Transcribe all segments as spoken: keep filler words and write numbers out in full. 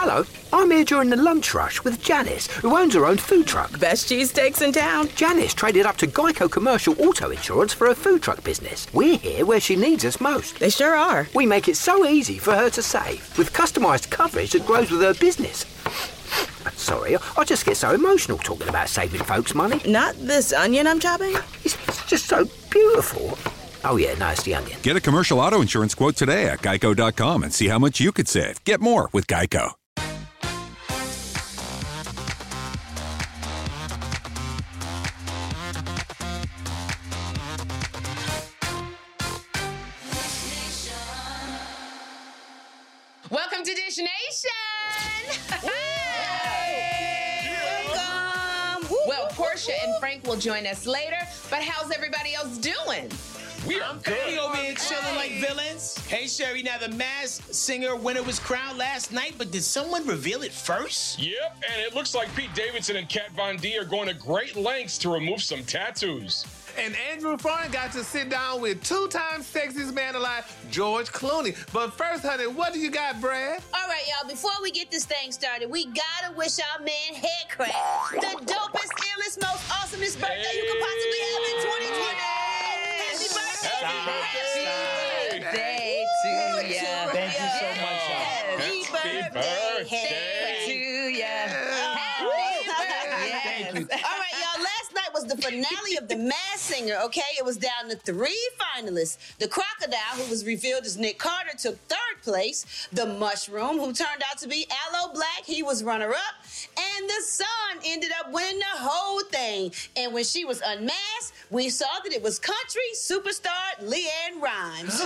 Hello, I'm here during the lunch rush with Janice, who owns her own food truck. Best cheesesteaks in town. Janice traded up to Geico Commercial Auto Insurance for her food truck business. We're here where she needs us most. They sure are. We make it so easy for her to save, with customised coverage that grows with her business. Sorry, I just get so emotional talking about saving folks money. Not this onion I'm chopping? It's just so beautiful. Oh yeah, no, it's the onion. Get a commercial auto insurance quote today at geico dot com and see how much you could save. Get more with Geico. Welcome to Dish Nation! Welcome! Well, Portia and Frank will join us later, but how's everybody else doing? We are good. We over here chilling like villains. Hey, Sherry, now the Masked Singer winner was crowned last night, but did someone reveal it first? Yep, and it looks like Pete Davidson and Kat Von D are going to great lengths to remove some tattoos. And Andrew Farn got to sit down with two-time sexiest man alive, George Clooney. But first, honey, what do you got, Brad? All right, y'all, before we get this thing started, we gotta wish our man Headcrack the dopest, illest, most awesomest birthday hey. you could possibly have in twenty twenty. Happy birthday! Happy birthday to you. Thank you so much, y'all. Happy birthday, Headcrack. to you. Happy birthday. Thank you. All right, y'all, last night was the finale of The Masked Singer, okay? It was down to three finalists. The Crocodile, who was revealed as Nick Carter, took third place. The Mushroom, who turned out to be Aloe Black, he was runner-up. And the Sun ended up winning the whole thing. And when she was unmasked, we saw that it was country superstar LeAnn Rimes.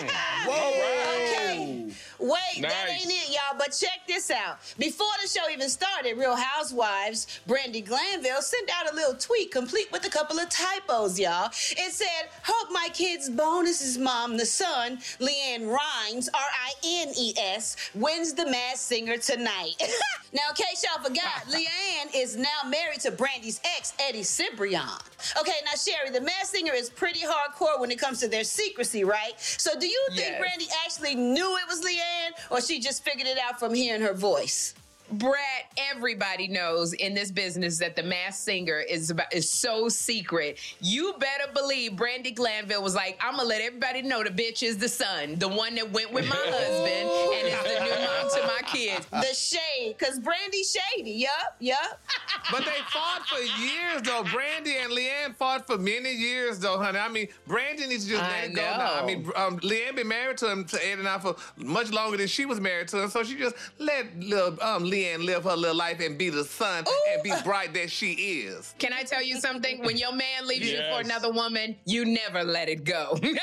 Whoa. Okay. Wait, Nice. that ain't it, y'all, but check this out. Before the show even started, Real Housewives, Brandi Glanville sent out a little tweet complete with a couple of typos, y'all. It said, hope my kid's bonus's mom, the Sun, LeAnn Rimes, R I N E S, wins the Masked Singer tonight. Now, in case y'all forgot, LeAnn is now married to Brandi's ex, Eddie Cibrian. Okay, now, Sherry, the Masked Singer is pretty hardcore when it comes to their secrecy, right? So do you think Yes. Brandi actually knew it was LeAnn, or she just figured it out from hearing her voice? Brad, everybody knows in this business that the Masked Singer is about, is so secret. You better believe Brandi Glanville was like, I'm gonna let everybody know the bitch is the Sun, the one that went with my husband and is the new mom to my kids. The shade, because Brandi's shady. Yup, yup. But they fought for years, though. Brandi and LeAnn fought for many years, though, honey. I mean, Brandi needs to just I let it go know. now. I mean, um, LeAnn been married to him, to Ed and I, for much longer than she was married to him, so she just let little um, LeAnn live her little life and be the sun Ooh. and be bright that she is. Can I tell you something? When your man leaves you for Yes. another woman, you never let it go. Really?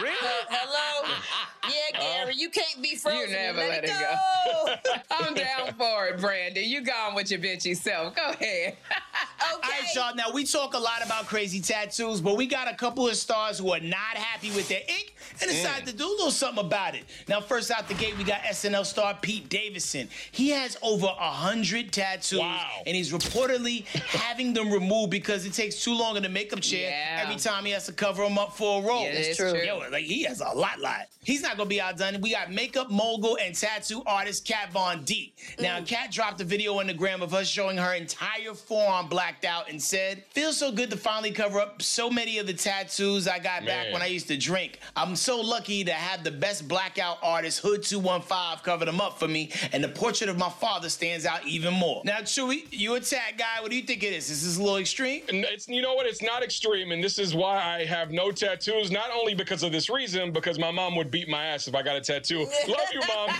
Hello? Yeah, Gary, you can't be frozen. You never let, let it it go. I'm down for it, Brandi. You gone with your bitchy self. Go ahead. Okay. All right, y'all. Now, we talk a lot about crazy tattoos, but we got a couple of stars who are not happy with their ink and decided to do a little something about it. Now, first out the gate, we got S N L star Pete Davidson. He has over a hundred tattoos, Wow. and he's reportedly having them removed because it takes too long in the makeup chair Yeah. every time he has to cover them up for a role. Yeah, that's true. Yo, like, he has a lot, lot. He's not gonna be outdone. We got makeup mogul and tattoo artist Kat Von D. Now, Kat dropped a video on the gram of us showing her entire forearm blacked out and said, feels so good to finally cover up so many of the tattoos I got back Man. when I used to drink. I'm so lucky to have the best blackout artist, Hood two one five, cover them up for me, and the portrait of my father stands out even more. Now, Chewy, you a tat guy. What do you think it is? Is this a little extreme? And it's, you know what? It's not extreme, and this is why I have no tattoos. Not only because of this reason, because my mom would beat my ass if I got a tattoo. Love you, mom.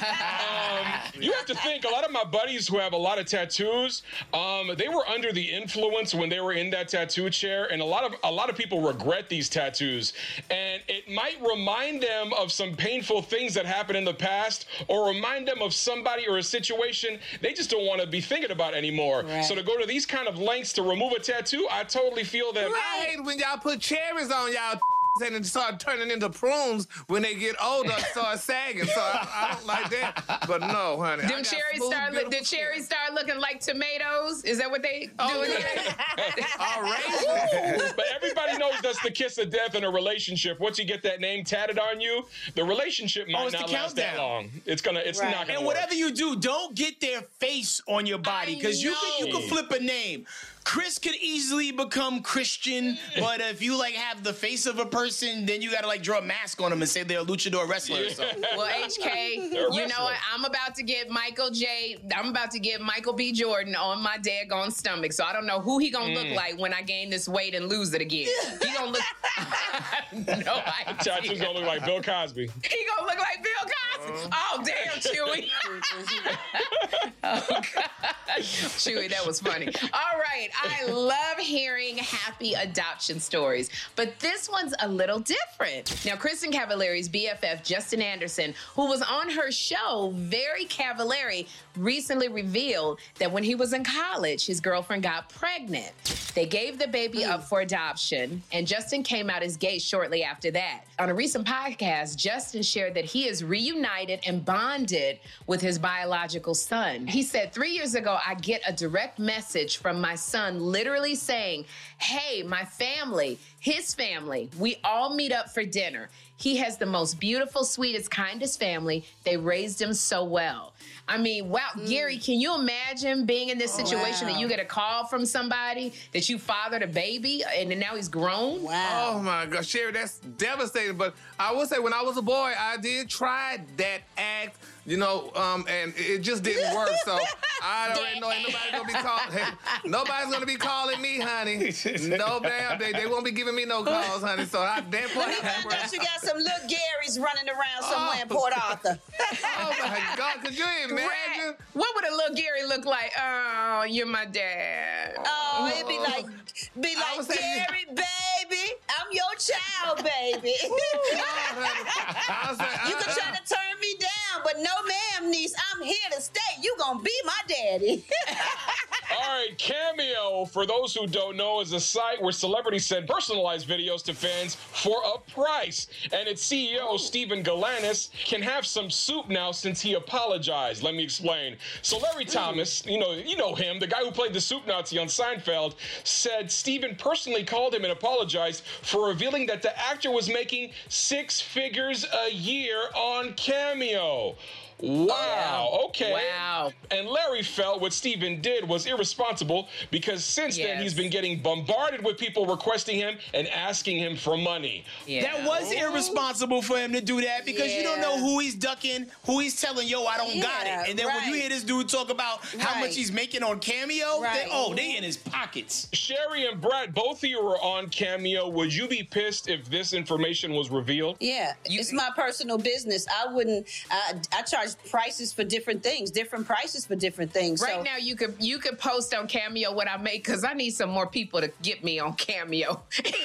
Um, you have to think. A lot of my buddies who have a lot of tattoos, um, they were under the influence when they were in that tattoo chair, and a lot of a lot of people regret these tattoos, and it might remind them of some painful things that happened in the past, or remind them of somebody or a situation they just don't want to be thinking about anymore. Right. So to go to these kind of lengths to remove a tattoo, I totally feel that. I hate when y'all put cherries on y'all and start turning into prunes when they get older, start sagging. So I, I don't like that. But no, honey. Them cherries start. Look, the cherries start looking like tomatoes. Is that what they oh, do? Yeah. All right. But everybody knows that's the kiss of death in a relationship. Once you get that name tatted on you, the relationship might Oh, it's not the last that countdown. long. It's gonna. It's Right. not gonna. And work. whatever you do, don't get their face on your body because you can you know. can flip a name. Chris could easily become Christian, but if you like have the face of a person, then you gotta like draw a mask on them and say they're a luchador wrestler or something. Well, H K, They're a you know wrestler. what? I'm about to get Michael J. I'm about to get Michael B. Jordan on my daggone stomach. So I don't know who he gonna look like when I gain this weight and lose it again. He gonna look. I have no Tattoo's idea. gonna look like Bill Cosby. He gonna look like Bill Cosby. Oh damn, Chewy. Oh God, Chewy, that was funny. All right, I love hearing happy adoption stories, but this one's a little different. Now, Kristen Cavallari's B F F, Justin Anderson, who was on her show, Very Cavallari, recently revealed that when he was in college, his girlfriend got pregnant. They gave the baby up for adoption, and Justin came out as gay shortly after that. On a recent podcast, Justin shared that he is reunited and bonded with his biological son. He said, three years ago, I get a direct message from my son literally saying, hey, my family, his family, we all meet up for dinner. He has the most beautiful, sweetest, kindest family. They raised him so well. I mean, wow, mm. Gary, can you imagine being in this situation wow. that you get a call from somebody that you fathered a baby and then now he's grown? Wow. Oh my gosh, Sherry, that's devastating. But I will say, when I was a boy, I did try that act, you know, um, and it just didn't work. So I already know ain't nobody gonna be calling. Nobody's gonna be calling me, honey. No, ma'am. They, they won't be giving me no calls, honey. So I that part. Let me find out you got some little Garys running around somewhere Oh. in Port Arthur. Oh my God, could you imagine? Right. What would a little Gary look like? Oh, you're my dad. Oh, it'd be like, be I like, was saying- Gary, baby, I'm your child, baby. I was like, You can try to turn me down, but no, ma'am, niece, I'm here to stay. You gonna be my daddy. All right, Cameo, for those who don't know, is a site where celebrities send personalized videos to fans for a price. And its C E O, Stephen Galanis, can have some soup now since he apologized. Let me explain. So Larry Thomas, you know, you know him, the guy who played the soup Nazi on Seinfeld, said Stephen personally called him and apologized for revealing that the actor was making six figures a year on Cameo. Wow. Okay. Wow. And Larry felt what Stephen did was irresponsible because since then Yes. he's been getting bombarded with people requesting him and asking him for money. Yeah. That was irresponsible for him to do that because you don't know Yeah. who he's ducking, who he's telling, yo, I don't got Yeah, it. And then when you right. hear this dude talk about how Right. much he's making on Cameo, Right. they, oh, they in his pockets. Sherry and Brad, both of you were on Cameo. Would you be pissed if this information was revealed? Yeah, it's my personal business. I wouldn't. I, I charge prices for different things, different prices for different things. Right so, now, you could you could post on Cameo what I make because I need some more people to get me on Cameo.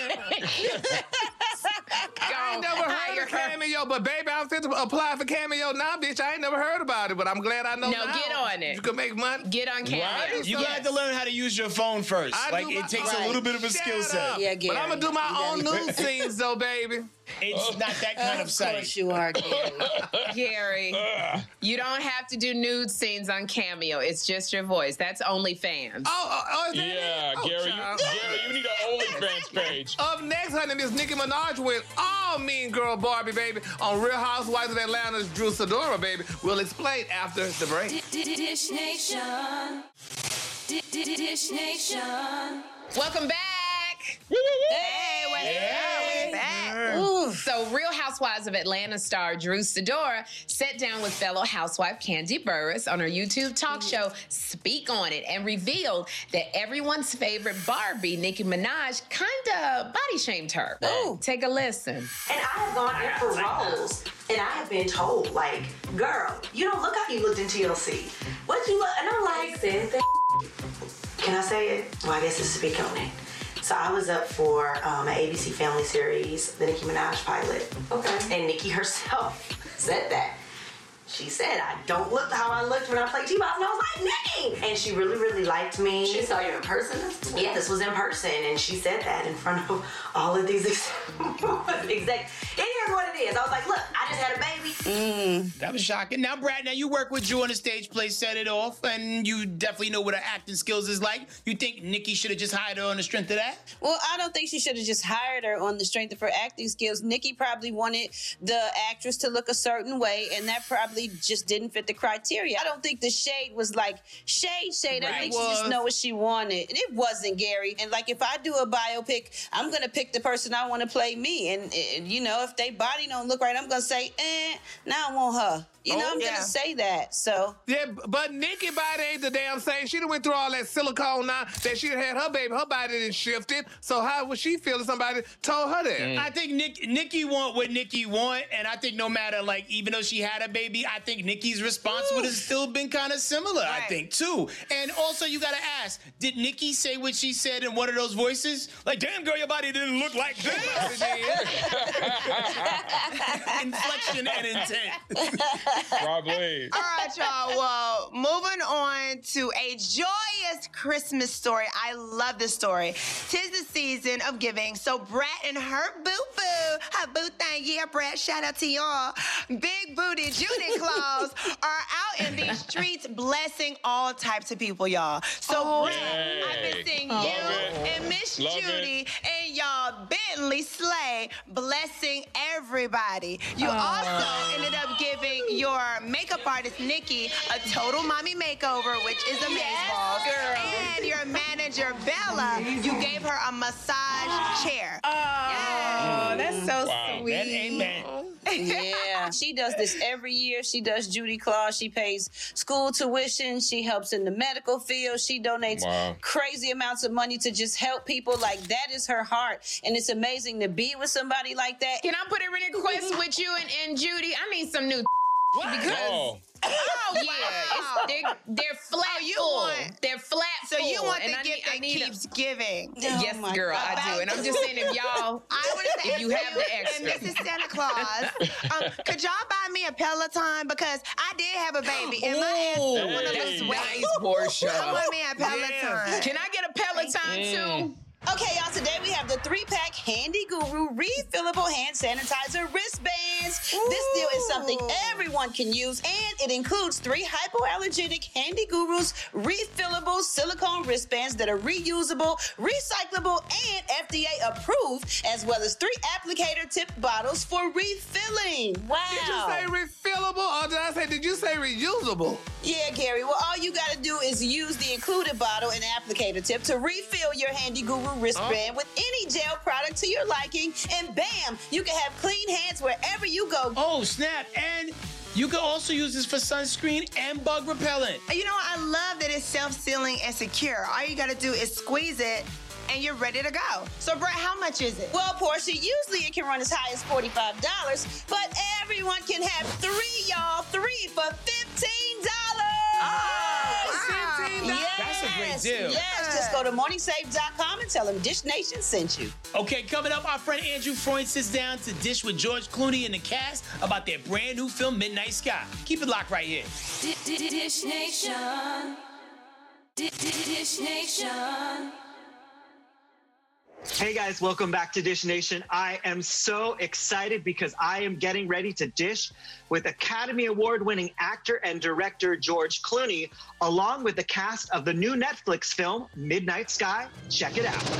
I ain't never heard of Cameo, but baby, I'm fit to apply for Cameo now, bitch. I ain't never heard about it, but I'm glad I know No, now. get on it. You can make money. Get on Cameo. Right? You So- got to learn how to use your phone first. I like do it my- takes Right. a little bit of a Shut skill set. up. Yeah, But Gary, I'm gonna do my you own gotta- nude scenes, though, baby. It's not that kind of of site. course you are, Gary. Gary, you don't have to do nude scenes on Cameo. It's just your voice. That's OnlyFans. Oh, oh, oh is that Yeah, it? Oh, Gary, you, child. Gary, you need an OnlyFans page. Up next, honey, Miss Nicki Minaj with all Mean Girl Barbie, baby, on Real Housewives of Atlanta's Drew Sidora, baby. We'll explain after the break. Dish Nation. Dish Nation. Welcome back. Hey, what's Yeah. up? Back. Ooh. So, Real Housewives of Atlanta star Drew Sidora sat down with fellow housewife Candy Burris on her YouTube talk show, Speak On It, and revealed that everyone's favorite Barbie, Nicki Minaj, kind of body shamed her. Ooh. Take a listen. And I have gone in for roles, and I have been told, like, girl, you don't look how you looked in T L C. What you look? And I'm like, said that. Can I say it? Well, I guess it's Speak On It. So I was up for um, an A B C Family series, the Nicki Minaj pilot. Okay. And Nicki herself said that. she said, I don't look how I looked when I played T-Boss. And I was like, Nikki! And she really, really liked me. She saw you in person? Yeah, this was in person. And she said that in front of all of these execs. Exact. It is what it is. I was like, look, I just had a baby. Mm. That was shocking. Now, Brad, now you work with Drew on the stage play, Set It Off, and you definitely know what her acting skills is like. You think Nikki should have just hired her on the strength of that? Well, I don't think she should have just hired her on the strength of her acting skills. Nikki probably wanted the actress to look a certain way, and that probably just didn't fit the criteria. I don't think the shade was like shade, shade. Right. I think Well, she just know what she wanted. And it wasn't, Gary. And like, if I do a biopic, I'm going to pick the person I want to play me. And, and, you know, if they body don't look right, I'm going to say, eh, now I want her. You know, Oh, I'm yeah. going to say that. So. Yeah, but Nikki body ain't the damn same. She done went through all that silicone now that she done had her baby. Her body done shifted. So how would she feel if somebody told her that? I think Nick, Nikki want what Nikki want, and I think no matter, like, even though she had a baby, I think Nikki's response would have still been kind of similar, I think, too. And also, you gotta ask, did Nikki say what she said in one of those voices? Like, damn, girl, your body didn't look like this. Inflection and intent. Probably. All right, y'all. Well, moving on to a joyous Christmas story. I love this story. Tis the season of giving. So Brett and her boo-boo, her boo thing, yeah, Brett, shout out to y'all. Big booty Judy Claus are out in these streets blessing all types of people, y'all. So Oh, Brett, yay. I've been seeing Love you it. and Miss Love Judy it. and y'all Bentley Slay blessing everybody. You also ended up giving your makeup artist Nikki a total mommy makeover, which is amazeballs. girl. And your manager Bella, you gave her a massage chair. Oh, that's so Wow, sweet. that amen. Yeah, she does this every year. She does Judy Claus. She pays school tuition. She helps in the medical field. She donates Wow. crazy amounts of money to just help people. Like, that is her heart. And it's amazing to be with somebody like that. Can I put a request with you and, and Judy? I need some new because Oh. Oh, yeah, it's, they're they're flat Oh, you full. want- They're flat So full. you want and the I gift need, I that need a- keeps giving. Yes, Oh, my girl, God. I do. And I'm just saying, if y'all, I want to say if you have the and extra. this is Santa Claus. Um, could y'all buy me a Peloton? Because I did have a baby, and my ass Ooh, don't want to Hey. lose weight. nice, Portia. I want me a Peloton. Yes. Can I get a Peloton too? Okay, y'all, today we have the three-pack Handy Guru refillable hand sanitizer wristbands. This deal is something everyone can use, and it includes three hypoallergenic Handy Gurus refillable silicone wristbands that are reusable, recyclable, and F D A approved, as well as three applicator tip bottles for refilling. Wow. Did you say refillable or did I say, did you say reusable? Yeah, Gary. Well, all you got to do is use the included bottle and applicator tip to refill your Handy Guru wristband with any gel product to your liking, and bam, you can have clean hands wherever you go. Oh, snap. And you can also use this for sunscreen and bug repellent. You know what? I love that it's self-sealing and secure. All you got to do is squeeze it, and you're ready to go. So, Brett, how much is it? Well, Portia, usually it can run as high as forty-five dollars, but everyone can have three, y'all. Three for fifteen dollars. Yes. That's a great deal. Yes, just go to morning save dot com and tell them Dish Nation sent you. Okay, coming up, our friend Andrew Freund sits down to dish with George Clooney and the cast about their brand new film, Midnight Sky. Keep it locked right here. Dish Nation. Dish Nation. Hey guys, welcome back to Dish Nation. I am so excited because I am getting ready to dish with Academy Award-winning actor and director George Clooney, along with the cast of the new Netflix film, Midnight Sky. Check it out.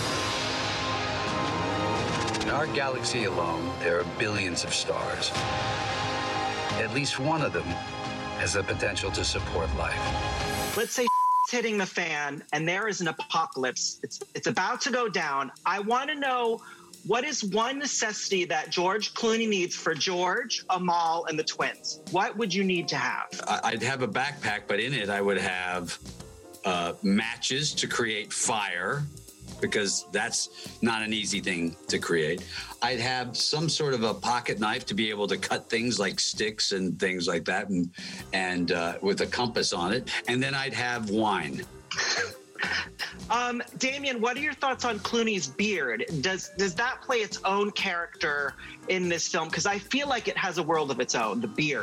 In our galaxy alone, there are billions of stars. At least one of them has the potential to support life. Let's say hitting the fan and there is an apocalypse. It's it's about to go down. I want to know, what is one necessity that George Clooney needs for George, Amal, and the twins? What would you need to have? I'd have a backpack, but in it I would have uh, matches to create fire, because that's not an easy thing to create. I'd have some sort of a pocket knife to be able to cut things like sticks and things like that, and and uh, with a compass on it. And then I'd have wine. Um, Damien, what are your thoughts on Clooney's beard? Does does that play its own character in this film? Because I feel like it has a world of its own, the beard.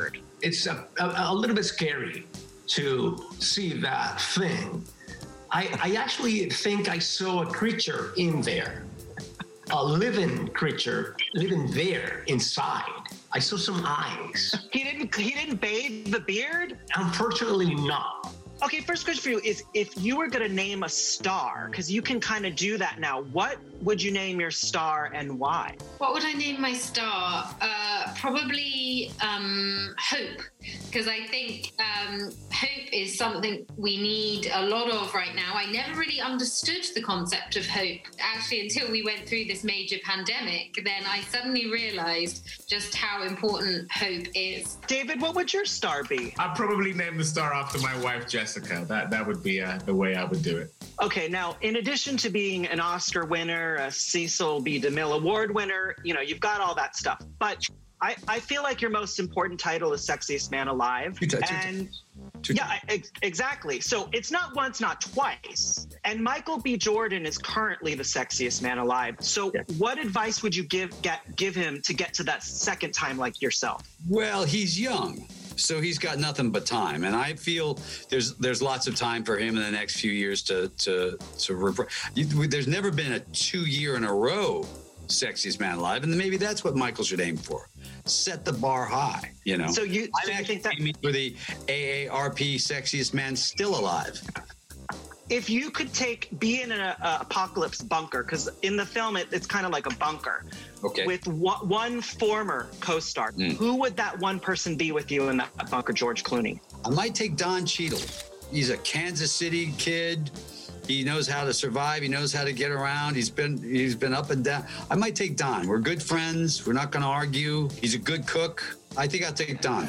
it's a, a, a little bit scary to see that thing. I, I actually think I saw a creature in there, a living creature living there inside. I saw some eyes. He didn't. He didn't bathe the beard. Unfortunately, not. Okay, first question for you is, if you were going to name a star, because you can kind of do that now, what would you name your star and why? What would I name my star? Uh, probably um, Hope, because I think um, hope is something we need a lot of right now. I never really understood the concept of hope, actually, until we went through this major pandemic. Then I suddenly realized just how important hope is. David, what would your star be? I'd probably name the star after my wife, Jessica. That that would be uh, the way I would do it. Okay, now, in addition to being an Oscar winner, a Cecil B. DeMille Award winner, you know, you've got all that stuff. But I, I feel like your most important title is Sexiest Man Alive. And yeah, I, ex- exactly. So it's not once, not twice. And Michael B. Jordan is currently the sexiest man alive. So yeah. What advice would you give get give him to get to that second time like yourself? Well, he's young. So he's got nothing but time, and I feel there's there's lots of time for him in the next few years to to to. Rep- there's never been a two year in a row sexiest man alive, and maybe that's what Michael should aim for. Set the bar high, you know. So you, I'm so you think that aiming for the A A R P sexiest man still alive. If you could take be in an uh, apocalypse bunker, because in the film it, it's kind of like a bunker. Okay. With one, one former co-star, mm. who would that one person be with you in that bunker? George Clooney. I might take Don Cheadle. He's a Kansas City kid. He knows how to survive. He knows how to get around. He's been he's been up and down. I might take Don. We're good friends. We're not going to argue. He's a good cook. I think I'll take Don.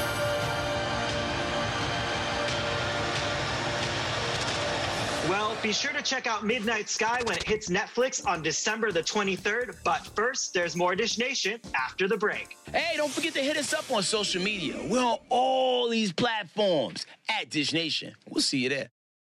Well, be sure to check out Midnight Sky when it hits Netflix on December the twenty-third. But first, there's more Dish Nation after the break. Hey, don't forget to hit us up on social media. We're on all these platforms at Dish Nation. We'll see you there.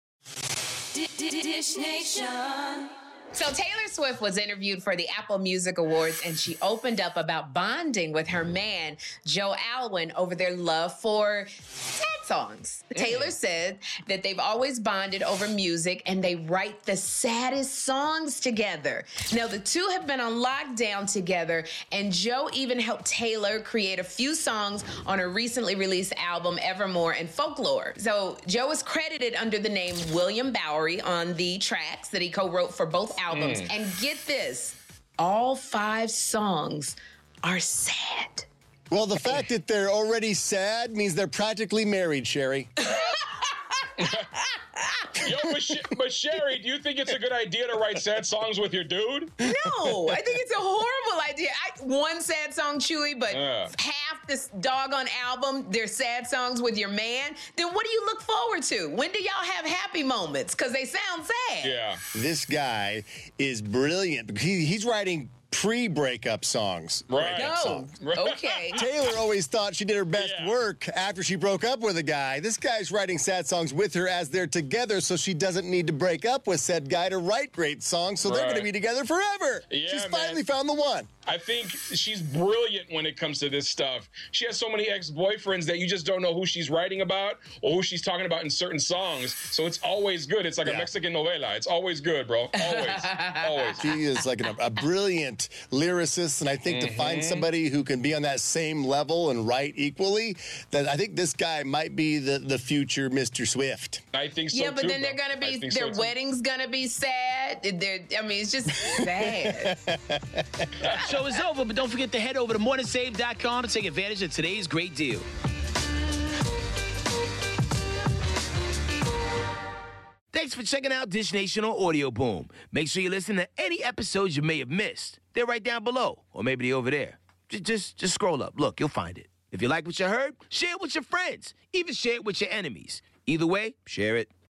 Dish Nation. So Taylor Swift was interviewed for the Apple Music Awards, and she opened up about bonding with her man, Joe Alwyn, over their love for sad songs. Mm. Taylor said that they've always bonded over music, and they write the saddest songs together. Now, the two have been on lockdown together, and Joe even helped Taylor create a few songs on her recently released album, Evermore and Folklore. So Joe is credited under the name William Bowery on the tracks that he co-wrote for both albums. Albums. Mm. And get this, all five songs are sad. Well, the fact that they're already sad means they're practically married, Sherry. Yo, but, Sh- but Sherry, do you think it's a good idea to write sad songs with your dude? No, I think it's a horrible idea. I, one sad song, Chewy, but uh. half this doggone album, they're sad songs with your man. Then what do you look forward to? When do y'all have happy moments? Because they sound sad. Yeah. This guy is brilliant. He, he's writing pre-breakup songs. Right. Breakup No. songs. Okay. Taylor always thought she did her best Yeah. work after she broke up with a guy. This guy's writing sad songs with her as they're together, so she doesn't need to break up with said guy to write great songs, so they're Right. going to be together forever. Yeah, She's man. finally found the one. I think she's brilliant when it comes to this stuff. She has so many ex-boyfriends that you just don't know who she's writing about or who she's talking about in certain songs. So it's always good. It's like Yeah. a Mexican novela. It's always good, bro. Always. Always. She is like a, a brilliant lyricist, and I think Mhm. to find somebody who can be on that same level and write equally, that I think this guy might be the, the future Mister Swift. I think so, Yeah, but too, then they're bro. gonna I be think their so, too. wedding's gonna be sad. They're, I mean, it's just sad. Show is over, but don't forget to head over to more than save dot com to take advantage of today's great deal. Thanks for checking out Dish Nation on Audio Boom. Make sure you listen to any episodes you may have missed. They're right down below, or maybe they're over there. Just, just, just scroll up. Look, you'll find it. If you like what you heard, share it with your friends. Even share it with your enemies. Either way, share it.